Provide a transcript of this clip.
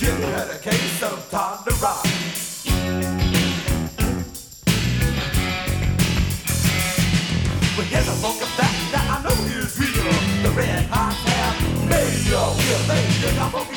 Jim had a case of time to rock. Well, here's a funk of that I know is real. The red hot hair made you feel, made you